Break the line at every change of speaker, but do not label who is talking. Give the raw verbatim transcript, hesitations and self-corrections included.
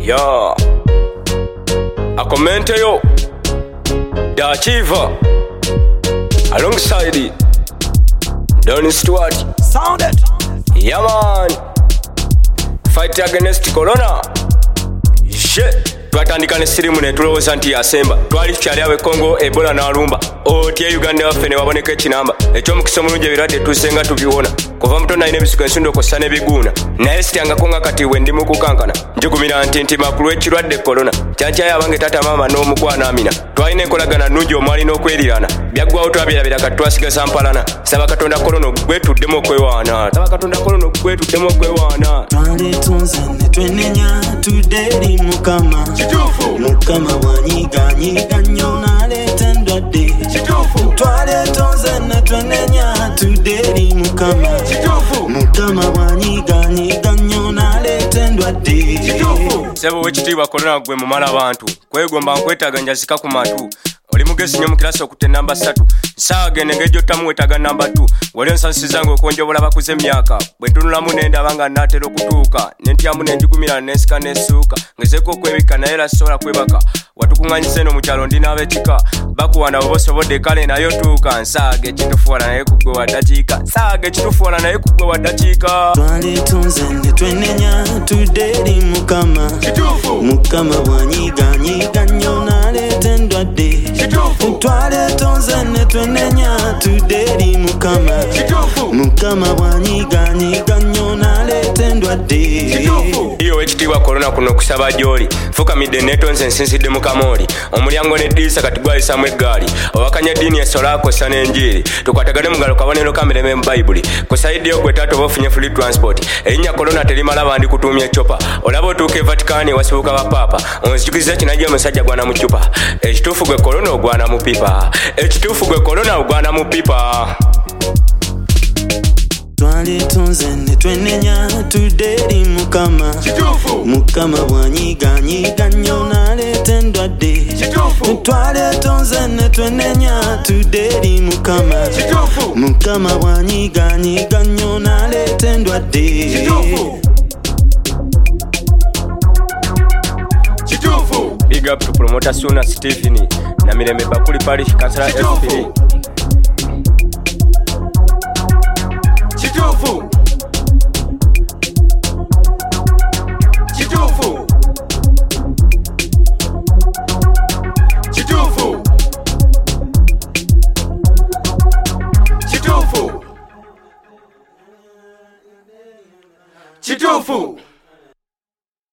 Yo, a comment yo, the achiever, alongside Donny Stewart.
Sound it.
Yeah man, fight against corona. Shit. Twatandika ne sirimu ne tulowooza nti yasemba twali tukyali awe Congo Ebola n'alumba otye Uganda waffe ne waboneka ekinamba ekyomukisa omulungi ebirwadde tusenga tubiwona kuva muto nalina ebisuko ensundo kossa n'ebiguuna naye sityangako nga kati we ndi mu kukankana njugumira nti nti makulu ekirwadde korona kyankyayo abange taata maama n'omukwana Amina twalina enkolagana nnungi omwalina okwerirana byaggwawo twabirabira kati twasigaza mpalana saba Katonda korona gwetuddemu okwewaana saba Katonda korona gwetuddemu okwewaana
twaletunze ne twenenya tuderi mukama Mukama wanyiganyiga nnyo n'aleeta endwadde twaletunze ne twenenya tuderi mukama Mukama wanyiganyiga nnyo n'aleeta endwadde
sebo wekitiibwa korona gwe mumala abantu kwegomba nkwetaaga njazika ku matu oli mugezi nnyo mu kirasi okutta namba ssatu nsaawa gende ng'ejjottamu weetaaga namba two wali onsansizange okwonjobola bakuze emyaka bwe ntunulamu nendaba nga naatera okutuuka nentyamu nenjugumira nensika nesuuka ngezeeko okwebikka naye era sisobola kwebaka watukuŋŋanyiza eno mu kyalo ndi n'ab'ekika bakuwana bwe bosobodde kale naye otuuka nsaaga ekitufuwala naye ku gwe wa ddakiika nsaaga ekitufuwala naye ku gwe wa ddakiika
twaletunze ne twenenya tudde eri mukama mukama wanyiganyiga nnyo n'aleeta endwadde twaletunze ne twenenya tudde eri mukama mukama wanyiganyiga nnyo n'aleeta endwadde
iyo wekitiibwa korona kuno okusaba gy'oli fukamidde neetonze nsinzidde mu kamooli omulyango n'eddiisa kati gwayisaamu eggaali owakanya eddiini esola akosa n'enjiri tukwatagane mu ngalo kabonero kamireme mu bayibuli ku sayidi yo gwe taata oba ofunye free transport erinnya korona terimala bandi kutuumya eccopa olaba otuuka e Vatican wasibuka bapaapa onzijukiriza kinajja omusajja gwana mu ccupa ekituufu gwe korona ogwana mu pipa ekituufu gwe korona ogwana mu pipa
twaletunze ne twenenya tudde eri mukama mukama wanyiganyiga nnyo n'aleeta endwadde twaletunze ne twenenya tudde eri mukama mukama wanyiganyiga nnyo n'aleeta endwadde
big up to promoter Suna Stephen na Mirembe Bakuli Parish Councilor F P.
Chitufu